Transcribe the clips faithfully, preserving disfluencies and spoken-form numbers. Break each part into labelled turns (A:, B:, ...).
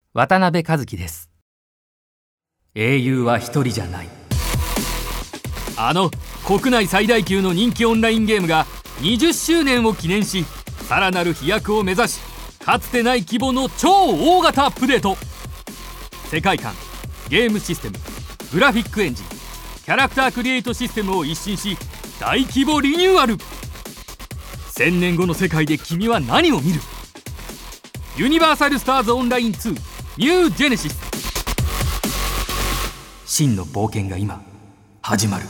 A: 渡辺和樹です。英雄は一人じゃない。
B: あの国内最大級の人気オンラインゲームがにじゅっしゅうねんを記念し、さらなる飛躍を目指し、かつてない規模の超大型アップデート。世界観、ゲームシステム、グラフィックエンジン、キャラクタークリエイトシステムを一新し、大規模リニューアル。せんねんごの世界で君は何を見る？ユニバーサルスターズオンラインツーニュージェネシス。真の冒険が今始まる。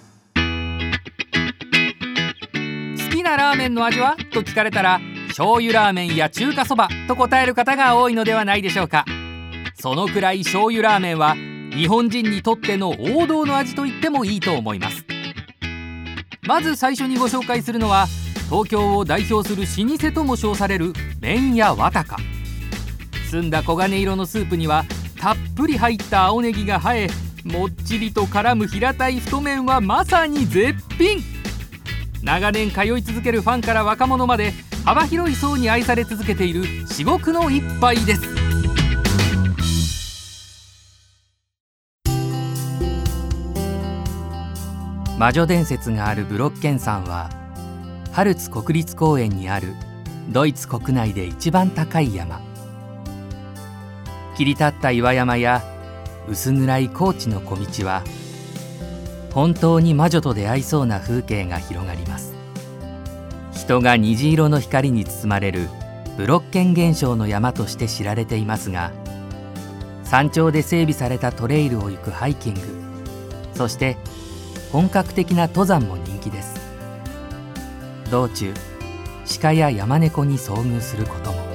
A: 好きなラーメンの味はと聞かれたら、醤油ラーメンや中華そばと答える方が多いのではないでしょうか。そのくらい醤油ラーメンは日本人にとっての王道の味と言ってもいいと思います。まず最初にご紹介するのは、東京を代表する老舗とも称される麺屋わたか。澄んだ黄金色のスープにはたっぷり入った青ネギが映え、もっちりと絡む平たい太麺はまさに絶品。長年通い続けるファンから若者まで幅広い層に愛され続けている至極の一杯です。魔女伝説があるブロッケン山は、ハルツ国立公園にあるドイツ国内で一番高い山。切り立った岩山や薄暗い高地の小道は、本当に魔女と出会いそうな風景が広がります。人が虹色の光に包まれるブロッケン現象の山として知られていますが、山頂で整備されたトレイルを行くハイキング、そして本格的な登山も人気です。道中、鹿や山猫に遭遇することも。